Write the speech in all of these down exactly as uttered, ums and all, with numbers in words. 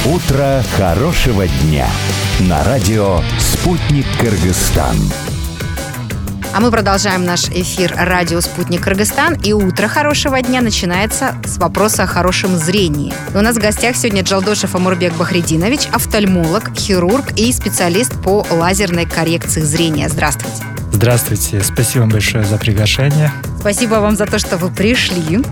Утро хорошего дня на радио «Спутник Кыргызстан». А мы продолжаем наш эфир радио «Спутник Кыргызстан». И утро хорошего дня начинается с вопроса о хорошем зрении. И у нас в гостях сегодня Джалдошев Амурбек Бахридинович, офтальмолог, хирург и специалист по лазерной коррекции зрения. Здравствуйте. Здравствуйте. Спасибо большое за приглашение. Спасибо вам за то, что вы пришли.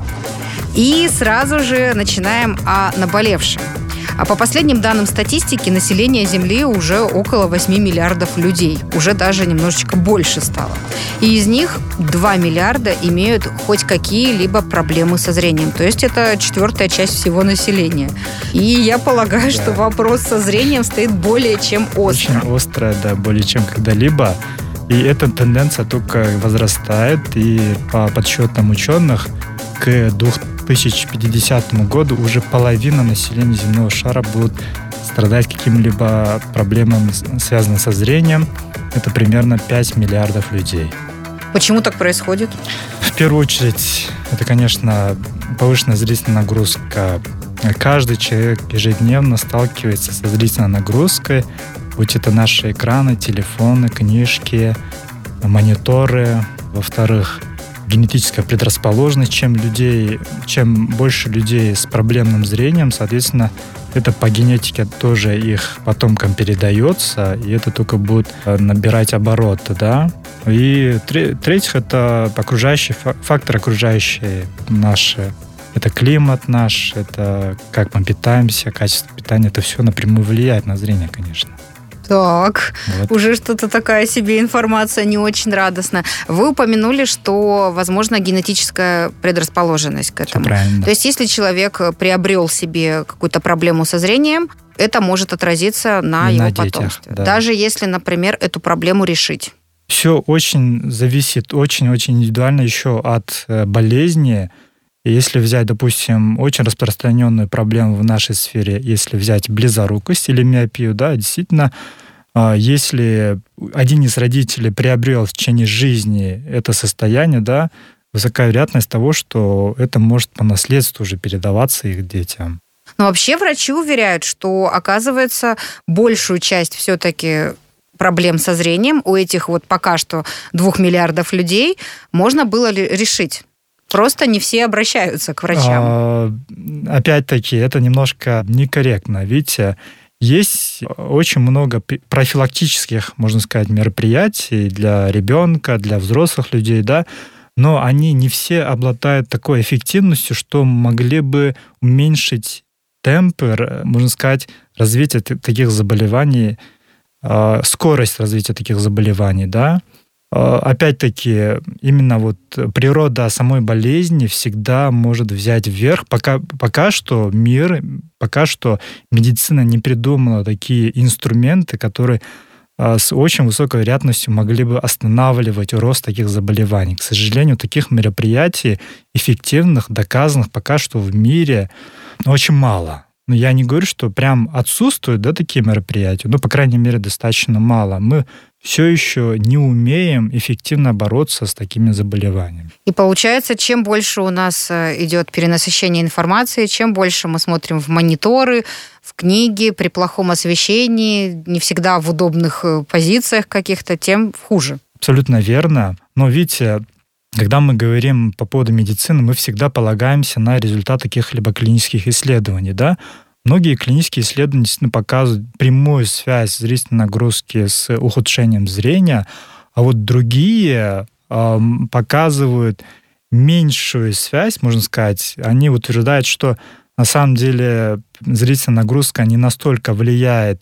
И сразу же начинаем о наболевшем. А по последним данным статистики, население Земли уже около восемь миллиардов людей. Уже даже немножечко больше стало. И из них два миллиарда имеют хоть какие-либо проблемы со зрением. То есть это четвертая часть всего населения. И я полагаю, да. что вопрос со зрением стоит более чем остро. Очень остро, да, более чем когда-либо. И эта тенденция только возрастает. И по подсчетам ученых, к две тысячи пятидесятому году уже половина населения земного шара будет страдать какими-либо проблемами, связанными со зрением. Это примерно пять миллиардов людей. Почему так происходит? В первую очередь, это, конечно, повышенная зрительная нагрузка. Каждый человек ежедневно сталкивается со зрительной нагрузкой, будь это наши экраны, телефоны, книжки, мониторы. Во-вторых, генетическая предрасположенность, чем людей, чем больше людей с проблемным зрением, соответственно, это по генетике тоже их потомкам передается, и это только будет набирать обороты, да. И в-третьих, это окружающий фактор, окружающий наши. Это климат наш, это как мы питаемся, качество питания, это все напрямую влияет на зрение, конечно. Так, вот. Уже что-то такая себе информация не очень радостная. Вы упомянули, что, возможно, генетическая предрасположенность к этому. Все правильно. То есть, если человек приобрел себе какую-то проблему со зрением, это может отразиться на И его на детях, потомстве. да. Даже если, например, эту проблему решить. Все очень зависит, очень-очень индивидуально еще от болезни. Если взять, допустим, очень распространенную проблему в нашей сфере, если взять близорукость или миопию, да, действительно, если один из родителей приобрел в течение жизни это состояние, да, высока вероятность того, что это может по наследству уже передаваться их детям. Но вообще врачи уверяют, что, оказывается, большую часть все-таки проблем со зрением у этих вот пока что двух миллиардов людей можно было решить. Просто не все обращаются к врачам. А, опять-таки, это немножко некорректно. Видите, есть очень много профилактических, можно сказать, мероприятий для ребенка, для взрослых людей, да, но они не все обладают такой эффективностью, что могли бы уменьшить темпы, можно сказать, развития таких заболеваний, скорость развития таких заболеваний, да. Опять-таки, именно вот природа самой болезни всегда может взять вверх. Пока, пока что мир, пока что медицина не придумала такие инструменты, которые с очень высокой вероятностью могли бы останавливать рост таких заболеваний. К сожалению, таких мероприятий эффективных, доказанных пока что в мире очень мало. Но я не говорю, что прям отсутствуют, да, такие мероприятия, но, по крайней мере, достаточно мало. Мы все еще не умеем эффективно бороться с такими заболеваниями. И получается, чем больше у нас идет перенасыщение информации, чем больше мы смотрим в мониторы, в книги, при плохом освещении, не всегда в удобных позициях каких-то, тем хуже. Абсолютно верно. Но видите, когда мы говорим по поводу медицины, мы всегда полагаемся на результат каких-либо клинических исследований, да? Многие клинические исследования действительно показывают прямую связь зрительной нагрузки с ухудшением зрения, а вот другие э, показывают меньшую связь, можно сказать. Они утверждают, что на самом деле зрительная нагрузка не настолько влияет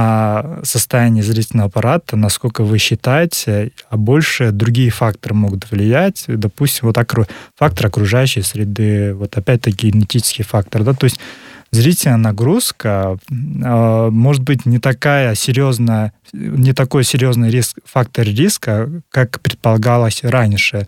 на состояние зрительного аппарата, насколько вы считаете, а больше другие факторы могут влиять. Допустим, вот окру... фактор окружающей среды, вот опять-таки генетический фактор. Да? То есть зрительная нагрузка э, может быть не такая серьезная, не такой серьезный риск, фактор риска, как предполагалось раньше.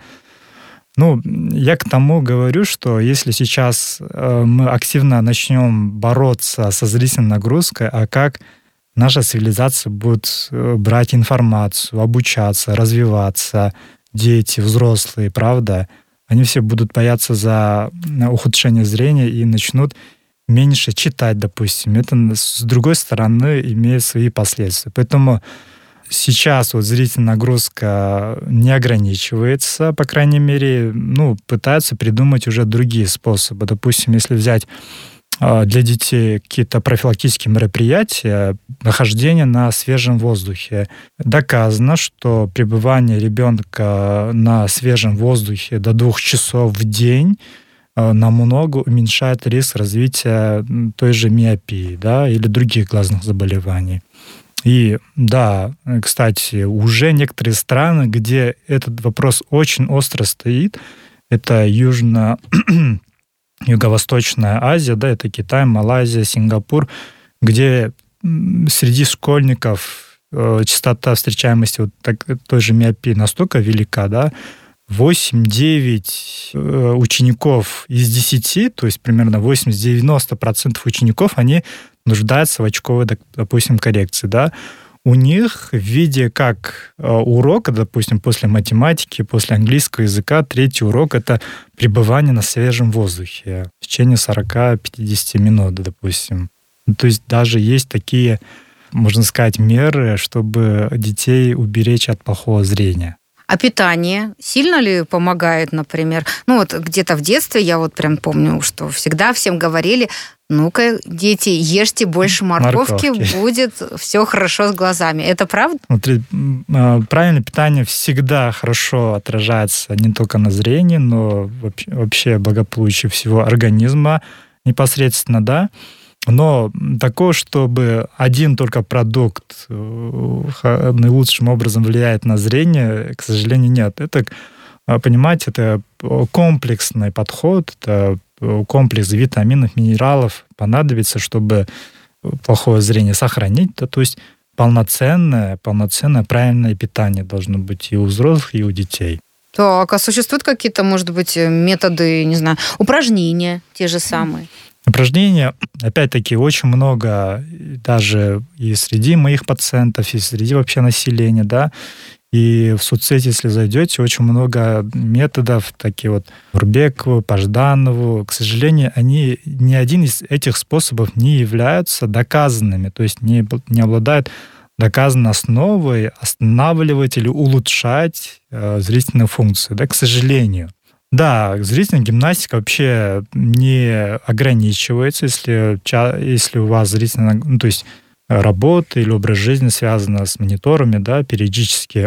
Ну, я к тому говорю, что если сейчас э, мы активно начнем бороться со зрительной нагрузкой, а как наша цивилизация будет брать информацию, обучаться, развиваться, дети, взрослые, правда, они все будут бояться за ухудшение зрения и начнут меньше читать, допустим. Это, с другой стороны, имеет свои последствия. Поэтому сейчас вот зрительная нагрузка не ограничивается, по крайней мере, ну, пытаются придумать уже другие способы. Допустим, если взять для детей какие-то профилактические мероприятия, нахождение на свежем воздухе. Доказано, что пребывание ребенка на свежем воздухе до двух часов в день намного уменьшает риск развития той же миопии, да, или других глазных заболеваний. И да, кстати, уже некоторые страны, где этот вопрос очень остро стоит, это южно Юго-Восточная Азия, да, это Китай, Малайзия, Сингапур, где среди школьников э, частота встречаемости вот так, той же миопии настолько велика, да, восемь-девять э, учеников из десяти, то есть примерно восемьдесят-девяносто процентов учеников, они нуждаются в очковой, допустим, коррекции, да. У них в виде как урока, допустим, после математики, после английского языка, третий урок — это пребывание на свежем воздухе в течение сорок-пятьдесят минут, допустим. То есть даже есть такие, можно сказать, меры, чтобы детей уберечь от плохого зрения. А питание сильно ли помогает, например? Ну вот где-то в детстве я вот прям помню, что всегда всем говорили: ну-ка, дети, ешьте больше морковки, морковки. Будет все хорошо с глазами. Это правда? Смотри, правильное питание всегда хорошо отражается не только на зрении, но вообще благополучие всего организма непосредственно, да. Но такое, чтобы один только продукт наилучшим образом влияет на зрение, к сожалению, нет. Это, понимаете, это комплексный подход, это комплекс витаминов, минералов понадобится, чтобы плохое зрение сохранить. То есть полноценное, полноценное правильное питание должно быть и у взрослых, и у детей. Так, а существуют какие-то, может быть, методы, не знаю, упражнения те же самые? Упражнения, опять-таки, очень много даже и среди моих пациентов, и среди вообще населения, да. И в соцсети, если зайдете, очень много методов, такие вот Урбекову, Пажданову. К сожалению, они, ни один из этих способов не являются доказанными, то есть не, не обладают доказанной основой останавливать или улучшать э, зрительную функцию, да, к сожалению. Да, зрительная гимнастика вообще не ограничивается, если, если у вас зрительная, ну, то есть работа или образ жизни связана с мониторами, да, периодически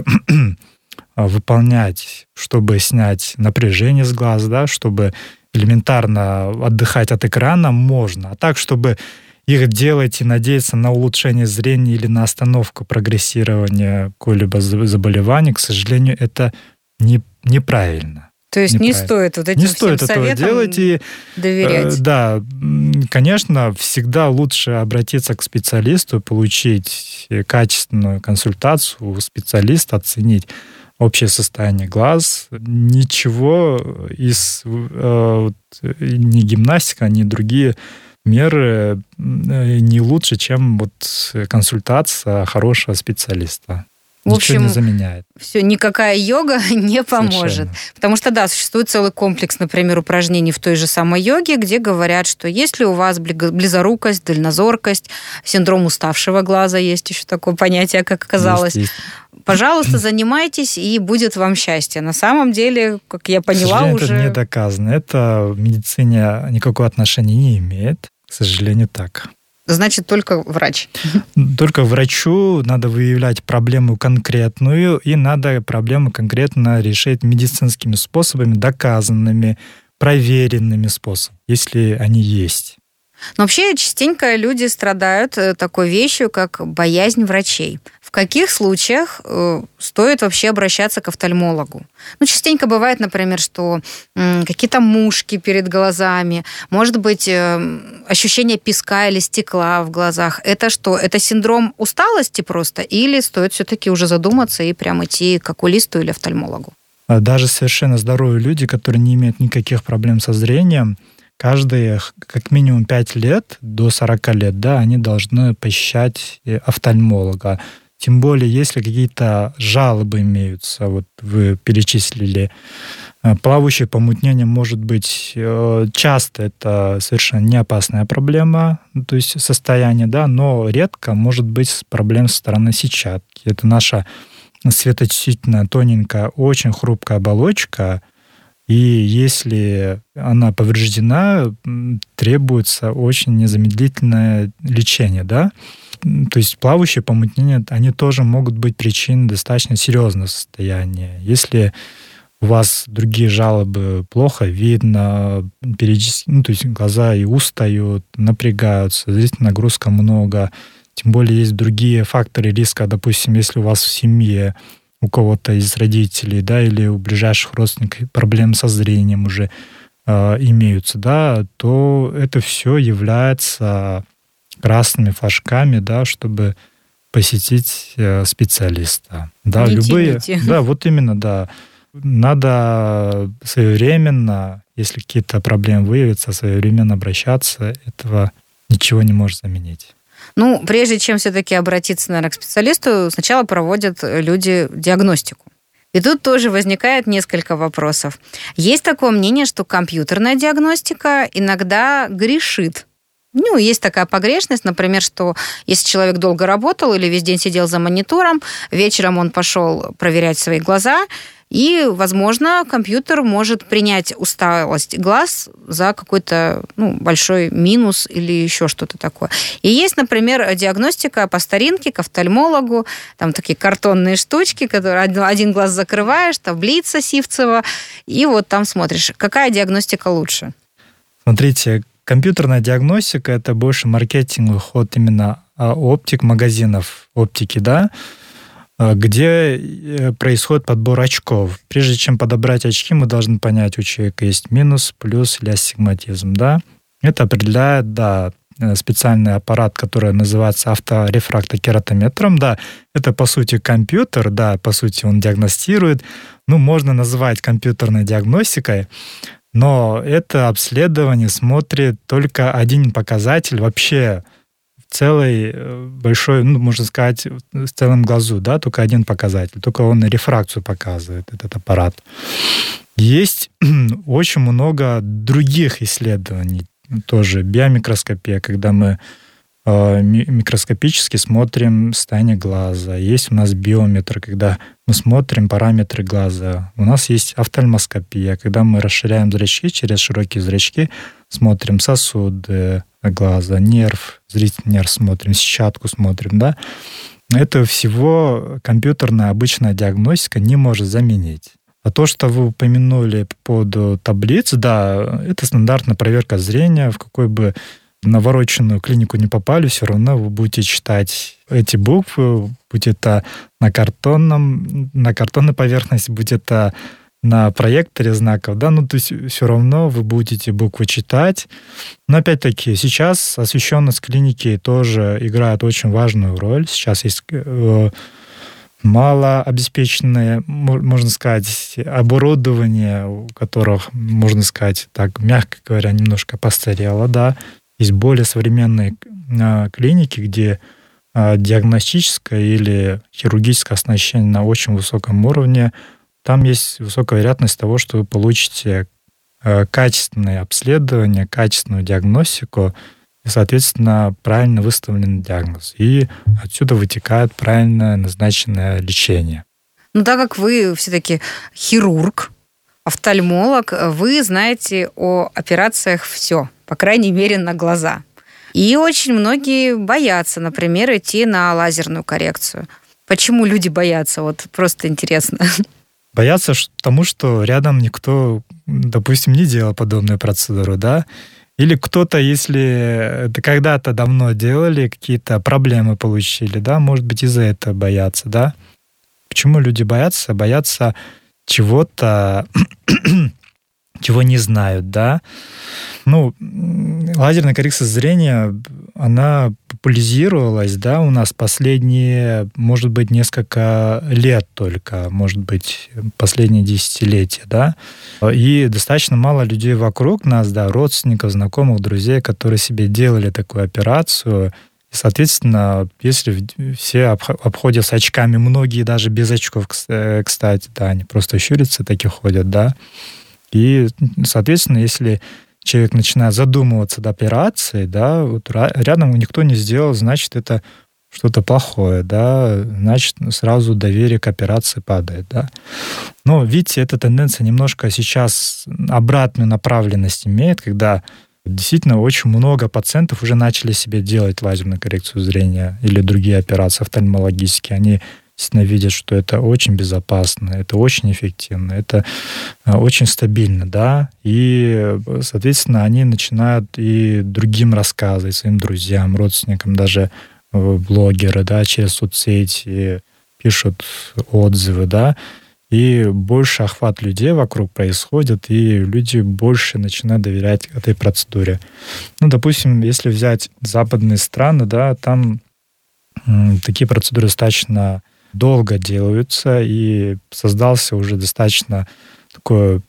выполнять, чтобы снять напряжение с глаз, да, чтобы элементарно отдыхать от экрана, можно. А так, чтобы их делать и надеяться на улучшение зрения или на остановку прогрессирования какого-либо заболевания, к сожалению, это не, неправильно. То есть не стоит вот этим не всем стоит этого делать и доверять. Э, да, конечно, всегда лучше обратиться к специалисту, получить качественную консультацию у специалиста, оценить общее состояние глаз. Ничего из э, ни гимнастика, ни другие меры не лучше, чем вот консультация хорошего специалиста. В общем, ничего не заменяет. Все, никакая йога не поможет. Совершенно. Потому что, да, существует целый комплекс, например, упражнений в той же самой йоге, где говорят, что если у вас близорукость, дальнозоркость, синдром уставшего глаза, есть еще такое понятие, как оказалось, есть, есть. Пожалуйста, занимайтесь, и будет вам счастье. На самом деле, как я поняла, к уже... это не доказано. Это в медицине никакого отношения не имеет. К сожалению, так. Значит, только врач. Только врачу надо выявлять проблему конкретную, и надо проблему конкретно решить медицинскими способами, доказанными, проверенными способами, если они есть. Но вообще частенько люди страдают такой вещью, как боязнь врачей. В каких случаях э, стоит вообще обращаться к офтальмологу? Ну, частенько бывает, например, что э, какие-то мушки перед глазами, может быть, э, ощущение песка или стекла в глазах. Это что? Это синдром усталости просто? Или стоит все-таки уже задуматься и прям идти к окулисту или офтальмологу? Даже совершенно здоровые люди, которые не имеют никаких проблем со зрением, каждые как минимум пять лет до сорока лет, да, они должны посещать офтальмолога. Тем более, если какие-то жалобы имеются, вот вы перечислили, плавающее помутнение может быть часто, это совершенно не опасная проблема, то есть состояние, да, но редко может быть проблема со стороны сетчатки. Это наша светочувствительная, тоненькая, очень хрупкая оболочка, и если она повреждена, требуется очень незамедлительное лечение, да. То есть плавающие помутнения, они тоже могут быть причиной достаточно серьезного состояния. Если у вас другие жалобы, плохо видно, периодически, ну, то есть глаза и устают, напрягаются, зрительная нагрузка много, тем более есть другие факторы риска, допустим, если у вас в семье у кого-то из родителей, да, или у ближайших родственников проблемы со зрением уже э, имеются, да, то это все является красными флажками, да, чтобы посетить э, специалиста. Да, не любые, тяните. да, вот именно, да. Надо своевременно, если какие-то проблемы выявятся, своевременно обращаться, этого ничего не может заменить. Ну, прежде чем все-таки обратиться, наверное, к специалисту, сначала проводят люди диагностику. И тут тоже возникает несколько вопросов. Есть такое мнение, что компьютерная диагностика иногда грешит. Ну, есть такая погрешность, например, что если человек долго работал или весь день сидел за монитором, вечером он пошел проверять свои глаза, и, возможно, компьютер может принять усталость глаз за какой-то, ну, большой минус или еще что-то такое. И есть, например, диагностика по старинке к офтальмологу, там такие картонные штучки, которые один глаз закрываешь, таблица Сивцева, и вот там смотришь, какая диагностика лучше. Смотрите, компьютерная диагностика – это больше маркетинговый ход именно оптик, магазинов оптики, да, где происходит подбор очков. Прежде чем подобрать очки, мы должны понять, у человека есть минус, плюс или астигматизм, да. Это определяет, да, специальный аппарат, который называется авторефрактокератометром, да. Это, по сути, компьютер, да, по сути, он диагностирует. Ну, можно называть компьютерной диагностикой, но это обследование смотрит только один показатель вообще в целой большой, ну, можно сказать, в целом глазу, да, только один показатель, только он рефракцию показывает, этот аппарат. Есть очень много других исследований, тоже биомикроскопия, когда мы э, микроскопически смотрим состояние глаза. Есть у нас биометр, когда мы смотрим параметры глаза. У нас есть офтальмоскопия, когда мы расширяем зрачки, через широкие зрачки смотрим сосуды глаза, нерв, зрительный нерв смотрим, сетчатку смотрим, да. Это всего компьютерная обычная диагностика не может заменить. А то, что вы упомянули по поводу таблиц, да, это стандартная проверка зрения, в какой бы навороченную клинику не попали, все равно вы будете читать эти буквы, будь это на картонном, на картонной поверхности, будь это на проекторе знаков, да, ну, то есть все равно вы будете буквы читать. Но, опять-таки, сейчас освещенность клиники тоже играет очень важную роль. Сейчас есть э, малообеспеченное, можно сказать, оборудование, у которых, можно сказать, так, мягко говоря, немножко постарело, да. Есть более современные э, клиники, где э, диагностическое или хирургическое оснащение на очень высоком уровне. Там есть высокая вероятность того, что вы получите качественное обследование, качественную диагностику и, соответственно, правильно выставленный диагноз. И отсюда вытекает правильно назначенное лечение. Ну, так как вы все-таки хирург, офтальмолог, вы знаете о операциях все, по крайней мере, на глаза. И очень многие боятся, например, идти на лазерную коррекцию. Почему люди боятся? Вот просто интересно. Боятся тому, что рядом никто, допустим, не делал подобную процедуру, да? Или кто-то, если это когда-то давно делали, какие-то проблемы получили, да, может быть, из-за этого боятся, да? Почему люди боятся? Боятся чего-то, чего не знают, да? Ну, лазерная коррекция зрения, она популяризировалась, да, у нас последние, может быть, несколько лет только, может быть, последние десятилетия, да, и достаточно мало людей вокруг нас, да, родственников, знакомых, друзей, которые себе делали такую операцию, И, соответственно, если все обходят с очками, многие даже без очков, кстати, да, они просто щурятся, такие ходят, да. И, соответственно, если человек начинает задумываться до операции, да, вот рядом никто не сделал, значит, это что-то плохое, да, значит, сразу доверие к операции падает, да. Но, видите, эта тенденция немножко сейчас обратную направленность имеет, когда действительно очень много пациентов уже начали себе делать лазерную коррекцию зрения или другие операции офтальмологические. Они действительно видят, что это очень безопасно, это очень эффективно, это очень стабильно, да, и, соответственно, они начинают и другим рассказывать, своим друзьям, родственникам, даже блогеры, да, через соцсети пишут отзывы, да, и больше охват людей вокруг происходит, и люди больше начинают доверять этой процедуре. Ну, допустим, если взять западные страны, да, там м, такие процедуры достаточно долго делаются, и создался уже достаточно такое,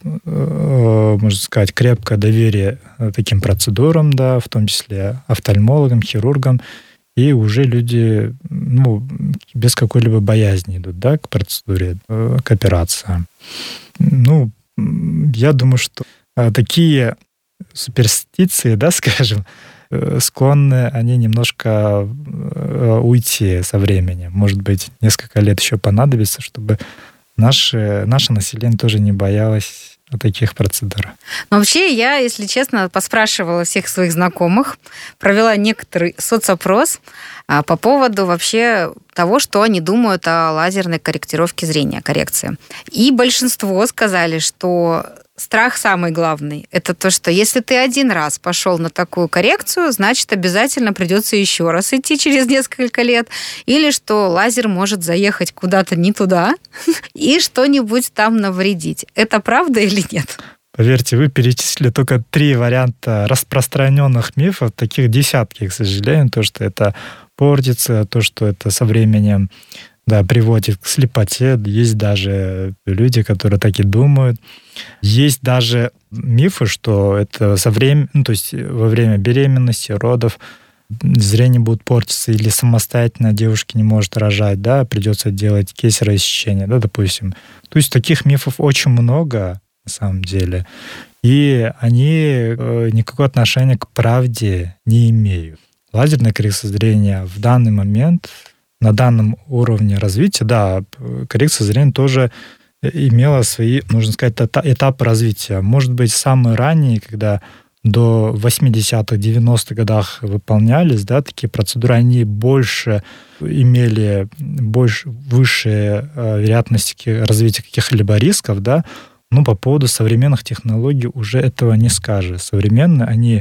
э, можно сказать, крепкое доверие таким процедурам, да, в том числе офтальмологам, хирургам, и уже люди, ну, без какой-либо боязни идут, да, к процедуре, к операциям. Ну, я думаю, что такие суперстиции, да, скажем, склонны они немножко уйти со временем. Может быть, несколько лет еще понадобится, чтобы наше, наше население тоже не боялось таких процедур. Но вообще я, если честно, поспрашивала всех своих знакомых, провела некоторый соцопрос по поводу вообще того, что они думают о лазерной корректировке зрения, коррекции. И большинство сказали, что страх самый главный. Это то, что если ты один раз пошел на такую коррекцию, значит, обязательно придется еще раз идти через несколько лет. Или что лазер может заехать куда-то не туда и что-нибудь там навредить. Это правда или нет? Поверьте, вы перечислили только три варианта распространенных мифов, таких десятки, к сожалению, то, что это портится, то, что это со временем, да, приводит к слепоте. Есть даже люди, которые так и думают. Есть даже мифы, что это со временем, ну, то есть во время беременности, родов зрение будет портиться или самостоятельно девушка не может рожать, да, придется делать кесарево сечение, да, допустим. То есть таких мифов очень много на самом деле, и они никакого отношения к правде не имеют. Лазерная коррекция зрения в данный момент, на данном уровне развития, да, коррекция зрения тоже имела свои, можно сказать, этапы развития. Может быть, самые ранние, когда до восьмидесятых, девяностых годах выполнялись, да, такие процедуры, они больше имели больше, высшие вероятности развития каких-либо рисков, да, но по поводу современных технологий уже этого не скажешь. Современные, они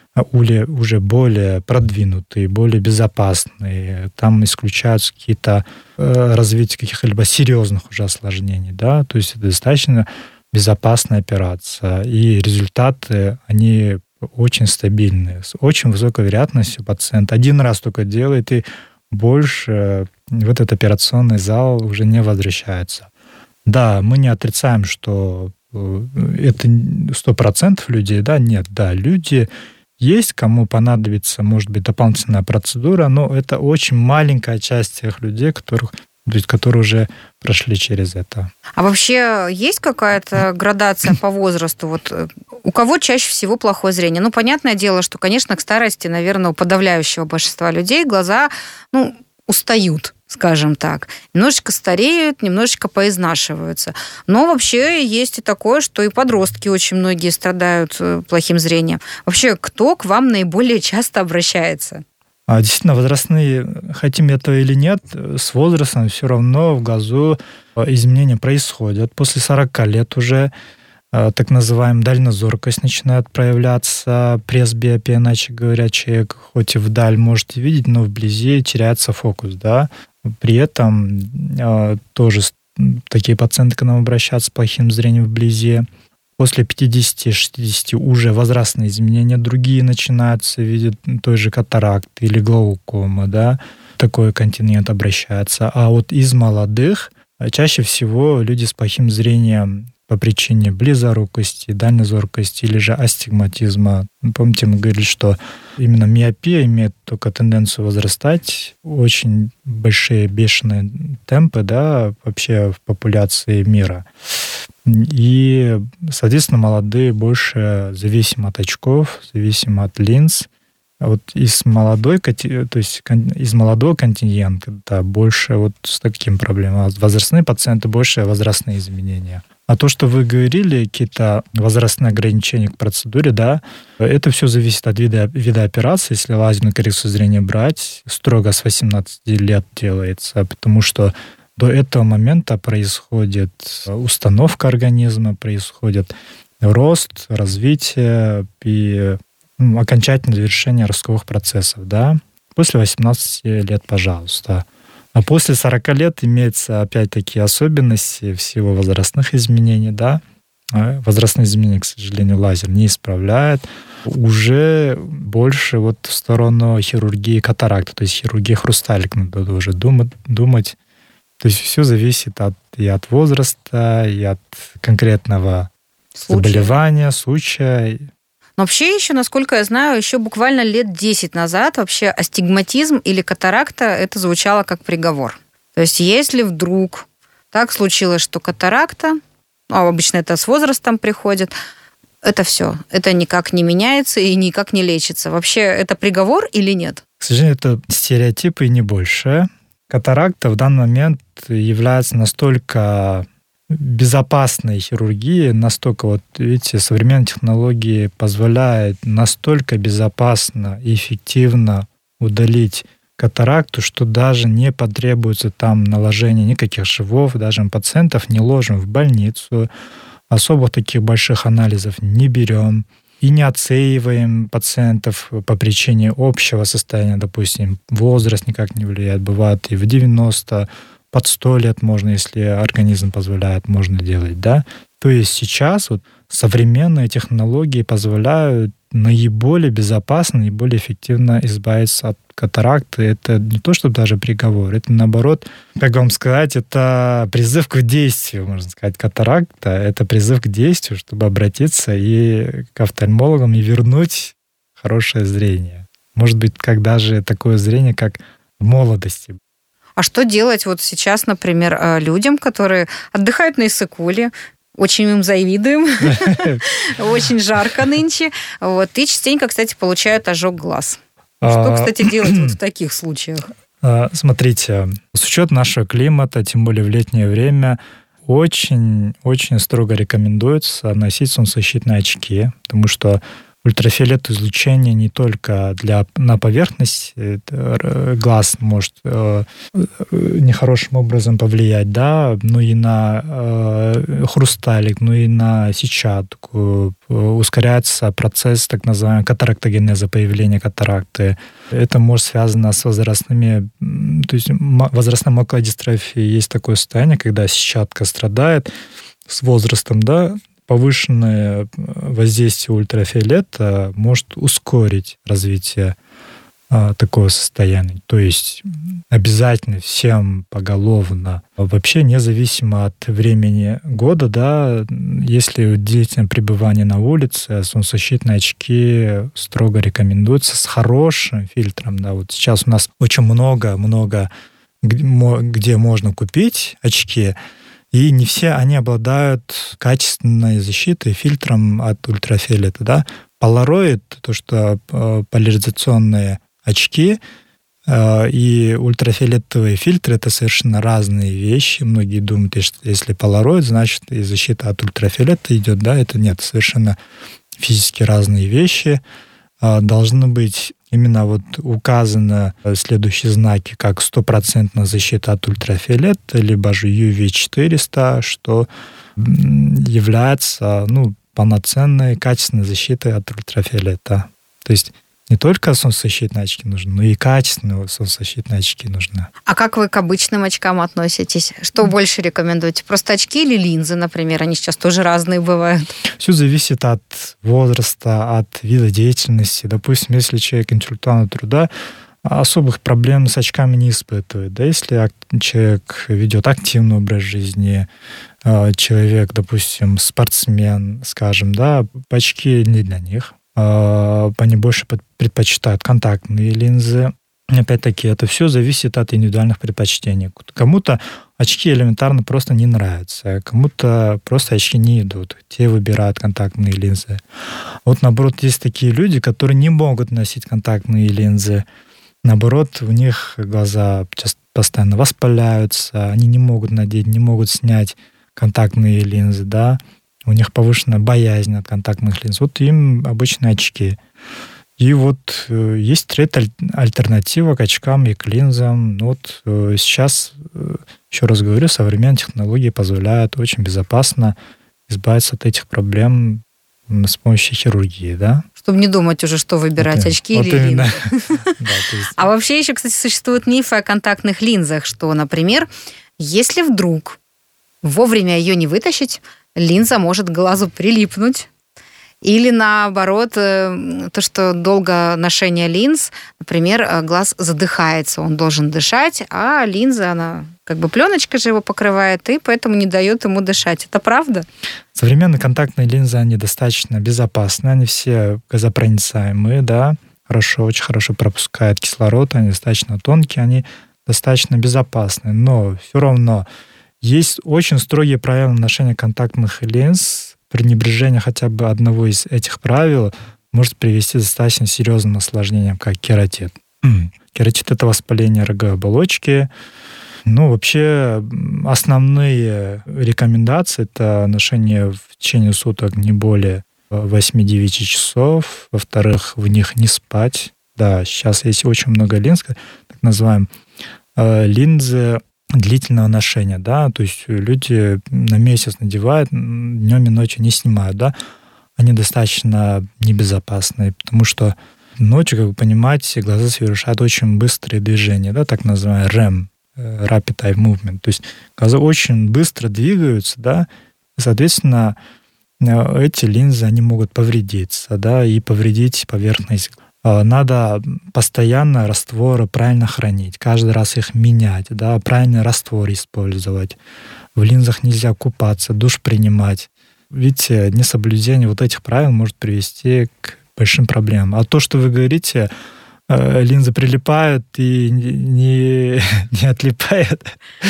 уже более продвинутые, более безопасные, там исключаются какие-то э, развитие каких-либо серьезных уже осложнений, да, то есть это достаточно безопасная операция, и результаты, они очень стабильные, с очень высокой вероятностью пациент один раз только делает, и больше в этот операционный зал уже не возвращается. Да, мы не отрицаем, что это сто процентов людей, да, нет, да, люди есть, кому понадобится, может быть, дополнительная процедура, но это очень маленькая часть тех людей, которых, которые уже прошли через это. А вообще есть какая-то градация по возрасту? Вот у кого чаще всего плохое зрение? Ну, понятное дело, что, конечно, к старости, наверное, у подавляющего большинства людей глаза, ну, устают, скажем так. Немножечко стареют, немножечко поизнашиваются. Но вообще есть и такое, что и подростки очень многие страдают плохим зрением. Вообще, кто к вам наиболее часто обращается? А действительно, возрастные, хотим этого или нет, с возрастом все равно в глазу изменения происходят. После сорока лет уже так называемая дальнозоркость начинает проявляться, пресбиопия, иначе говоря, человек хоть и вдаль может видеть, но вблизи теряется фокус, да. При этом э, тоже такие пациенты к нам обращаются с плохим зрением вблизи. После пятидесяти-шестидесяти уже возрастные изменения другие начинаются в виде той же катаракты или глаукомы, да. Такой континент обращается. А вот из молодых чаще всего люди с плохим зрением по причине близорукости, дальнозоркости или же астигматизма. Помните, мы говорили, что именно миопия имеет только тенденцию возрастать, очень большие бешеные темпы, да, вообще в популяции мира. И, соответственно, молодые больше зависимы от очков, зависимы от линз. А вот из молодой, то есть из молодого контингента, да, больше вот с таким проблемами. А возрастные пациенты больше возрастные изменения. А то, что вы говорили, какие-то возрастные ограничения к процедуре, да, это все зависит от вида, вида операции. Если лазерную коррекцию зрения брать, строго с восемнадцати лет делается, потому что до этого момента происходит установка организма, происходит рост, развитие и ну, окончательное завершение ростковых процессов, да. После восемнадцати лет, пожалуйста. А после сорока лет имеются опять-таки особенности всего возрастных изменений, да. Возрастные изменения, к сожалению, лазер не исправляет. Уже больше вот в сторону хирургии катаракты, то есть хирургии хрусталик надо уже думать, думать. То есть все зависит от, и от возраста, и от конкретного случая. заболевания, случая. Но вообще еще, насколько я знаю, еще буквально лет десять назад вообще астигматизм или катаракта это звучало как приговор. То есть если вдруг так случилось, что катаракта, ну, обычно это с возрастом приходит, это все. Это никак не меняется и никак не лечится. Вообще это приговор или нет? К сожалению, это стереотипы и не больше. Катаракта в данный момент является настолько безопасной хирургией, настолько, вот видите, современные технологии позволяют настолько безопасно и эффективно удалить катаракту, что даже не потребуется там наложения никаких швов, даже пациентов не ложим в больницу, особо таких больших анализов не берем и не отсеиваем пациентов по причине общего состояния, допустим, возраст никак не влияет, бывает и в девяносто, под сто лет можно, если организм позволяет, можно делать, да. То есть сейчас вот современные технологии позволяют наиболее безопасно, наиболее эффективно избавиться от катаракты. Это не то, чтобы даже приговор, это наоборот, как вам сказать, это призыв к действию, можно сказать. Катаракта — это призыв к действию, чтобы обратиться и к офтальмологам и вернуть хорошее зрение. Может быть, как даже такое зрение, как в молодости. А что делать вот сейчас, например, людям, которые отдыхают на Иссык-Куле, очень им завидуем, очень жарко нынче, вот, и частенько, кстати, получают ожог глаз. Что, кстати, делать вот в таких случаях? Смотрите, с учетом нашего климата, тем более в летнее время, очень-очень строго рекомендуется носить солнцезащитные очки, потому что ультрафиолетовое излучение не только для, на поверхность глаз может э, нехорошим образом повлиять, да, но и на э, хрусталик, но и на сетчатку. Ускоряется процесс так называемого катарактогенеза, появления катаракты. Это может связано с возрастными, то есть возрастной макулярной дистрофией. Есть такое состояние, когда сетчатка страдает с возрастом, да. Повышенное воздействие ультрафиолета может ускорить развитие а, такого состояния. То есть обязательно всем поголовно, вообще независимо от времени года, да, если длительное пребывание на улице, солнцезащитные очки строго рекомендуются с хорошим фильтром. Да. Вот сейчас у нас очень много-много где можно купить очки, и не все они обладают качественной защитой, фильтром от ультрафиолета. Да? Полароид, то, что э, поляризационные очки э, и ультрафиолетовые фильтры — это совершенно разные вещи. Многие думают, что если полароид, значит и защита от ультрафиолета идет. Да? Это нет, совершенно физически разные вещи. Э, должны быть именно вот указаны следующие знаки, как стопроцентная защита от ультрафиолета, либо же ю ви четыреста, что является ну, полноценной качественной защитой от ультрафиолета. То есть не только солнцезащитные очки нужны, но и качественные солнцезащитные очки нужны. А как вы к обычным очкам относитесь? Что больше рекомендуете? Просто очки или линзы, например? Они сейчас тоже разные бывают. Все зависит от возраста, от вида деятельности. Допустим, если человек интеллектуального труда, особых проблем с очками не испытывает. Да, если человек ведет активный образ жизни, человек, допустим, спортсмен, скажем, да, очки не для них. Они больше предпочитают контактные линзы. Опять-таки, это все зависит от индивидуальных предпочтений. Кому-то очки элементарно просто не нравятся, кому-то просто очки не идут. Те выбирают контактные линзы. Вот, наоборот, есть такие люди, которые не могут носить контактные линзы. Наоборот, у них глаза постоянно воспаляются, они не могут надеть, не могут снять контактные линзы, да. У них повышенная боязнь от контактных линз. Вот им обычные очки. И вот э, есть третья альтернатива к очкам и к линзам. Вот э, сейчас, э, еще раз говорю, современные технологии позволяют очень безопасно избавиться от этих проблем с помощью хирургии, да? Чтобы не думать уже, что выбирать, вот, очки вот или именно. Линзы. А вообще еще, кстати, существуют мифы о контактных линзах, что, например, если вдруг вовремя ее не вытащить, линза может к глазу прилипнуть. Или наоборот, то, что долго ношение линз, например, глаз задыхается, он должен дышать, а линза, она как бы пленочка же его покрывает, и поэтому не дает ему дышать. Это правда? Современные контактные линзы, они достаточно безопасны, они все газопроницаемые, да, хорошо, очень хорошо пропускают кислород, они достаточно тонкие, они достаточно безопасны, но все равно есть очень строгие правила ношения контактных линз. Пренебрежение хотя бы одного из этих правил может привести к достаточно серьезным осложнениям, как кератит. Кератит — это воспаление роговой оболочки. Ну, вообще, основные рекомендации — это ношение в течение суток не более восемь-девять часов. Во-вторых, в них не спать. Да, сейчас есть очень много линз, так называемые линзы длительного ношения, да, то есть люди на месяц надевают, днем и ночью не снимают, да, они достаточно небезопасны, потому что ночью, как вы понимаете, глаза совершают очень быстрые движения, да, так называемый рэм, Rapid Eye Movement, то есть глаза очень быстро двигаются, да, и, соответственно, эти линзы, они могут повредиться, да, и повредить поверхность. Надо постоянно растворы правильно хранить, каждый раз их менять, да, правильный раствор использовать. В линзах нельзя купаться, душ принимать. Видите, несоблюдение вот этих правил может привести к большим проблемам. А то, что вы говорите, линзы прилипают и не, не отлипают.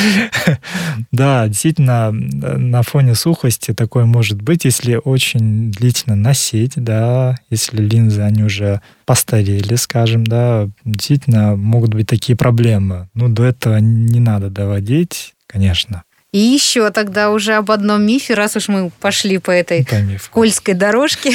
Да, действительно, на фоне сухости такое может быть, если очень длительно носить, да, если линзы, они уже постарели, скажем, да, действительно могут быть такие проблемы. Ну, до этого не надо доводить, конечно. И еще тогда уже об одном мифе, раз уж мы пошли по этой скользкой дорожке.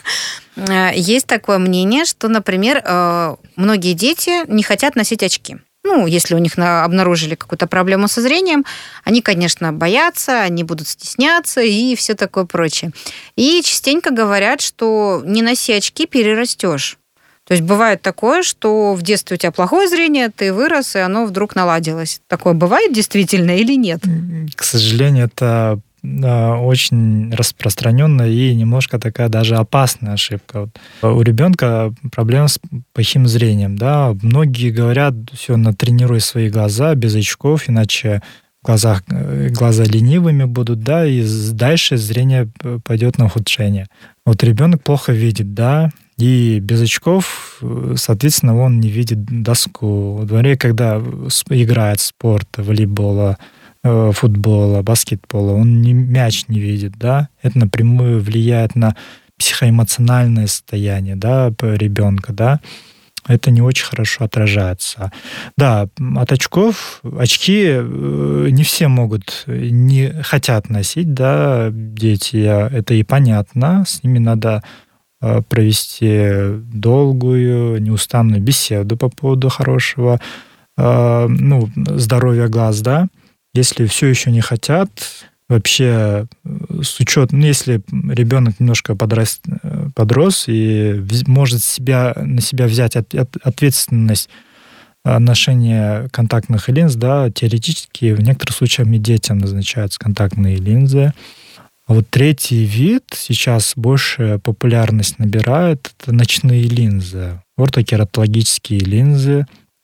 Есть такое мнение, что, например, многие дети не хотят носить очки. Ну, если у них обнаружили какую-то проблему со зрением, они, конечно, боятся, они будут стесняться и все такое прочее. И частенько говорят, что не носи очки, перерастешь. То есть бывает такое, что в детстве у тебя плохое зрение, ты вырос, и оно вдруг наладилось. Такое бывает действительно или нет? К сожалению, это очень распространенная и немножко такая даже опасная ошибка. Вот у ребенка проблема с плохим зрением. Да? Многие говорят, все, натренируй свои глаза без очков, иначе в глазах, глаза ленивыми будут, да, и дальше зрение пойдет на ухудшение. Вот ребенок плохо видит, да, и без очков, соответственно, он не видит доску. Во дворе, когда играет в спорт, волейбола, футбола, баскетбола, он не, мяч не видит, да, это напрямую влияет на психоэмоциональное состояние, да, ребенка, да, это не очень хорошо отражается. Да, от очков, очки не все могут, не хотят носить, да, дети, это и понятно, с ними надо провести долгую, неустанную беседу по поводу хорошего, ну, здоровья глаз, да. Если все еще не хотят, вообще с учетом, ну, если ребенок немножко подрос, подрос и может себя, на себя взять от, от, ответственность ношения контактных линз, да, теоретически в некоторых случаях и детям назначаются контактные линзы. А вот третий вид сейчас больше популярность набирает, это ночные линзы, ортокератологические линзы.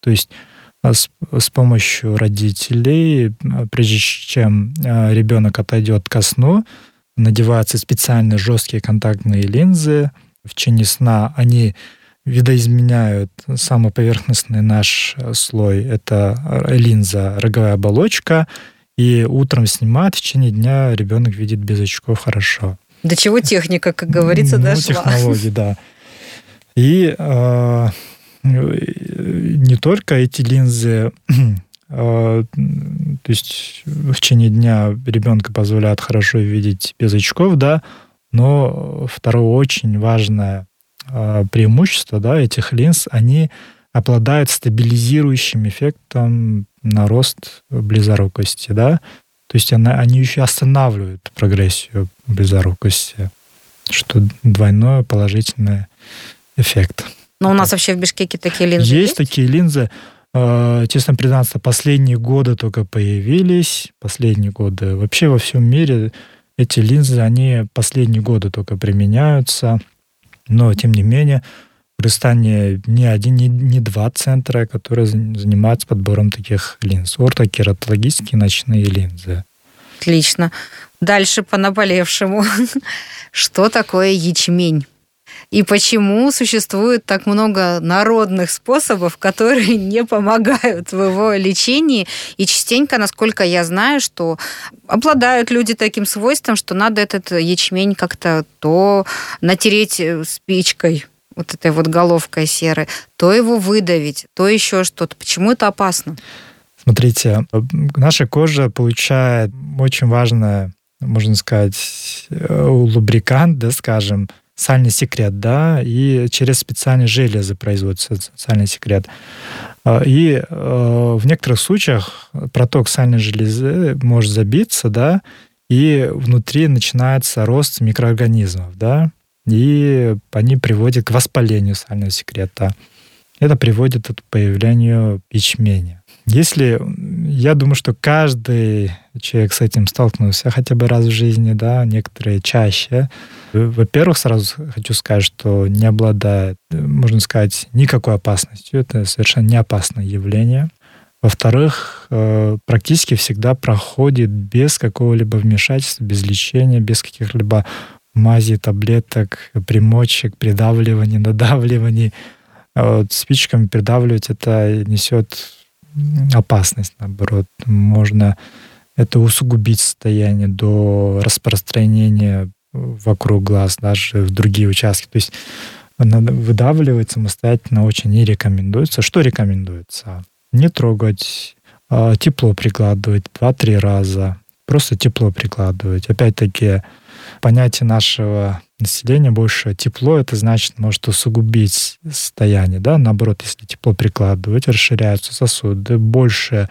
То есть с, с помощью родителей, прежде чем ребенок отойдет ко сну, надеваются специальные жесткие контактные линзы. В течение сна они видоизменяют самый поверхностный наш слой. Это линза, роговая оболочка. И утром снимают, в течение дня ребенок видит без очков хорошо. До чего техника, как говорится, ну, дошла. Технологии, да. И э, не только эти линзы, э, то есть в течение дня ребенка позволяют хорошо видеть без очков, да, но второе очень важное э, преимущество, да, этих линз, они обладают стабилизирующим эффектом на рост близорукости, да, то есть она, они еще останавливают прогрессию близорукости, что двойное положительное эффект. Но у нас вообще в Бишкеке такие линзы есть? Есть такие линзы. Честно признаться, последние годы только появились. Последние годы. Вообще во всем мире эти линзы, они последние годы только применяются. Но, тем не менее, в Кыргызстане ни один, ни, ни два центра, которые занимаются подбором таких линз. Ортокератологические ночные линзы. Отлично. Дальше по наболевшему. Что такое ячмень? И почему существует так много народных способов, которые не помогают в его лечении? И частенько, насколько я знаю, что обладают люди таким свойством, что надо этот ячмень как-то то натереть спичкой, вот этой вот головкой серой, то его выдавить, то еще что-то. Почему это опасно? Смотрите, наша кожа получает очень важное, можно сказать, лубрикант, да, скажем, сальный секрет, да, и через специальные железы производится сальный секрет. И в некоторых случаях проток сальной железы может забиться, да, и внутри начинается рост микроорганизмов, да, и они приводят к воспалению сального секрета. Это приводит к появлению ячменя. Если, я думаю, что каждый человек с этим столкнулся хотя бы раз в жизни, да, некоторые чаще. Во-первых, сразу хочу сказать, что не обладает, можно сказать, никакой опасностью. Это совершенно не опасное явление. Во-вторых, практически всегда проходит без какого-либо вмешательства, без лечения, без каких-либо мазей, таблеток, примочек, придавливаний, надавливаний. Вот спичками придавливать это несет опасность, наоборот. Можно это усугубить состояние до распространения вокруг глаз, даже в другие участки. То есть выдавливать самостоятельно очень не рекомендуется. Что рекомендуется? Не трогать, тепло прикладывать два-три раза. Просто тепло прикладывать. Опять-таки, понятие нашего населения больше тепло, это значит, может усугубить состояние. Да? Наоборот, если тепло прикладывать, расширяются сосуды, больше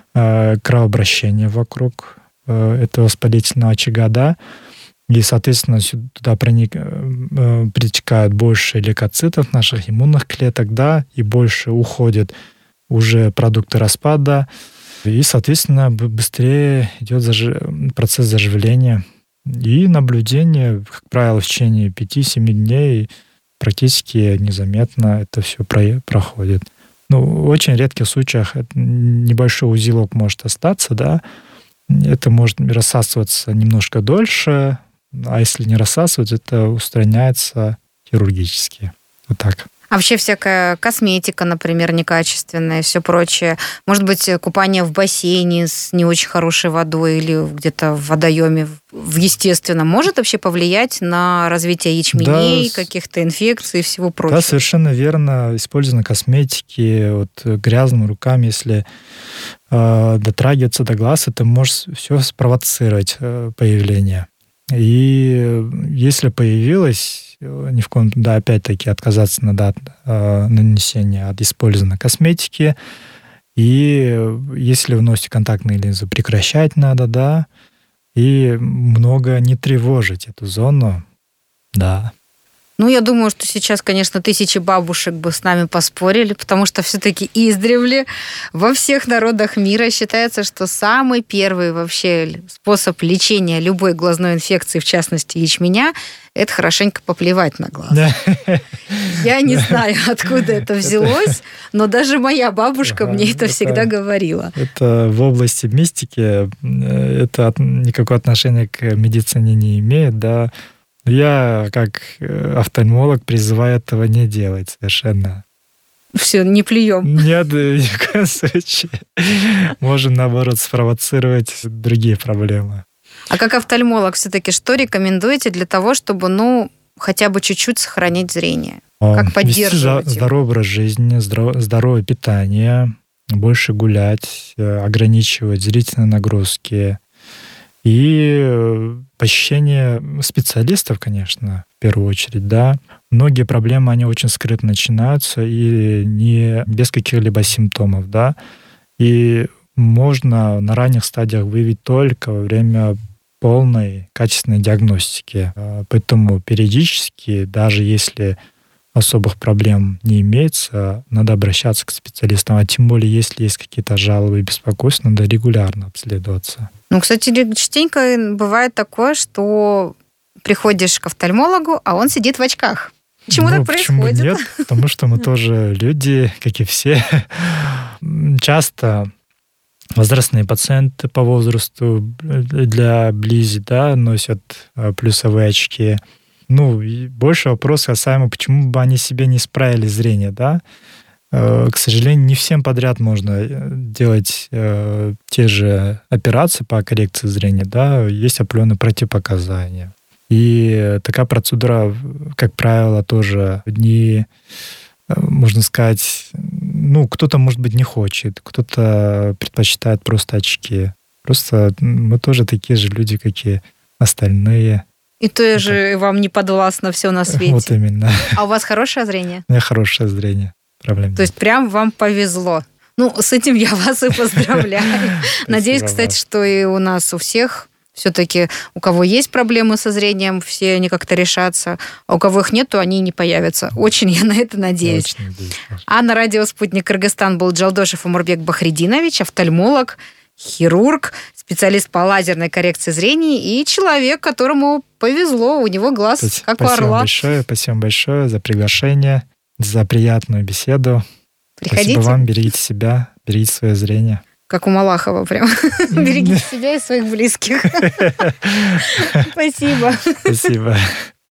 э, кровообращения вокруг э, этого воспалительного очага, да? И, соответственно, туда проник, э, притекают больше лейкоцитов, наших иммунных клеток, да, и больше уходят уже продукты распада, и, соответственно, быстрее идет заж... процесс заживления. И наблюдение, как правило, в течение пяти-семи дней практически незаметно это все про... проходит. Ну, в очень редких случаях небольшой узелок может остаться, да, это может рассасываться немножко дольше, а если не рассасывать, это устраняется хирургически. Вот так. А вообще всякая косметика, например, некачественная и все прочее. Может быть, купание в бассейне с не очень хорошей водой или где-то в водоеме в естественном может вообще повлиять на развитие ячменей, да, каких-то инфекций и всего прочего? Да, совершенно верно. Использование косметики вот, грязными руками, если э, дотрагиваться до глаз, это может все спровоцировать э, появление. И если появилось, ни в коем, да, опять-таки отказаться надо от э, нанесения, от использованной косметики. И если вы носите контактные линзы, прекращать надо, да, и много не тревожить эту зону, да. Ну, я думаю, что сейчас, конечно, тысячи бабушек бы с нами поспорили, потому что все-таки издревле во всех народах мира считается, что самый первый вообще способ лечения любой глазной инфекции, в частности ячменя, это хорошенько поплевать на глаз. Я не знаю, откуда это взялось, но даже моя бабушка мне это всегда говорила. Это в области мистики, это никакого отношения к медицине не имеет, да. Я, как офтальмолог, призываю этого не делать совершенно. Все, не плюем. Нет, ни в коем случае. Можем, наоборот, спровоцировать другие проблемы. А как офтальмолог все-таки что рекомендуете для того, чтобы, ну, хотя бы чуть-чуть сохранить зрение? Как поддерживать Вести здоровый образ жизни, здоровое питание, больше гулять, ограничивать зрительные нагрузки. И посещение специалистов, конечно, в первую очередь, да. Многие проблемы, они очень скрытно начинаются и не без каких-либо симптомов, да. И можно на ранних стадиях выявить только во время полной качественной диагностики. Поэтому периодически, даже если особых проблем не имеется, надо обращаться к специалистам. А тем более, если есть какие-то жалобы и беспокойства, надо регулярно обследоваться. Ну, кстати, частенько бывает такое, что приходишь к офтальмологу, а он сидит в очках. Почему ну, так происходит? Почему нет? Потому что мы тоже люди, как и все. Часто возрастные пациенты по возрасту для близи, да, носят плюсовые очки. Ну, и больше вопрос касаемо, почему бы они себе не исправили зрение, да. К сожалению, не всем подряд можно делать э, те же операции по коррекции зрения, да, есть определенные противопоказания. И такая процедура, как правило, тоже не, можно сказать, ну, кто-то, может быть, не хочет, кто-то предпочитает просто очки. Просто мы тоже такие же люди, как и остальные. И тоже вам не подвластно все на свете. Вот именно. А у вас хорошее зрение? У меня хорошее зрение. Проблем То есть прям вам повезло. Ну, с этим я вас и поздравляю. Надеюсь, кстати, что и у нас у всех все-таки, у кого есть проблемы со зрением, все они как-то решатся, а у кого их нет, то они не появятся. Очень я на это надеюсь. А на радио «Спутник Кыргызстан» был Джалдошев Умурбек Бахридинович, офтальмолог, хирург, специалист по лазерной коррекции зрения и человек, которому повезло, у него глаз спасибо, как у орла. Спасибо большое, спасибо большое за приглашение, за приятную беседу. Приходите. Спасибо вам, берегите себя, берегите свое зрение. Как у Малахова прям. Берегите себя и своих близких. Спасибо. Спасибо.